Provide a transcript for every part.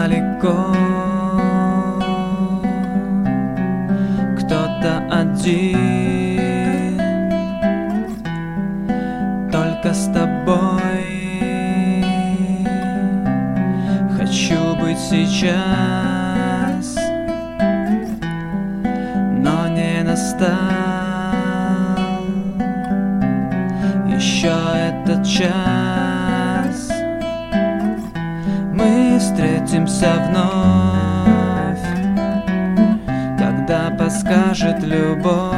далеко, кто-то один, только с тобой. Хочу быть сейчас, но не настал еще этот час. Мы встретимся вновь, когда подскажет любовь.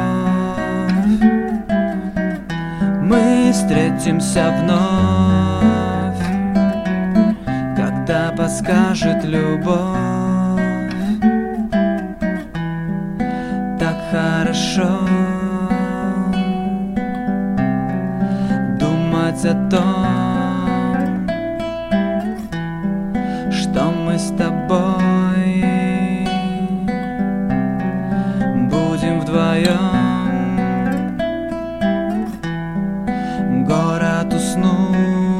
Мы встретимся вновь, когда подскажет любовь. Так хорошо думать о том, что мы с тобой будем вдвоем. Город уснул,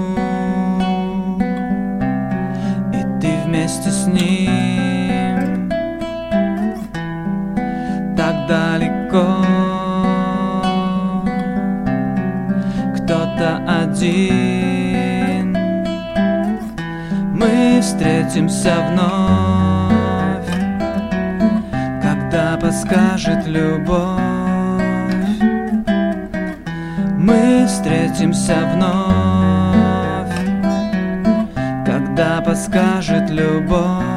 и ты вместе с ним. Так далеко, кто-то один. Мы встретимся вновь, когда подскажет любовь. Мы встретимся вновь, когда подскажет любовь.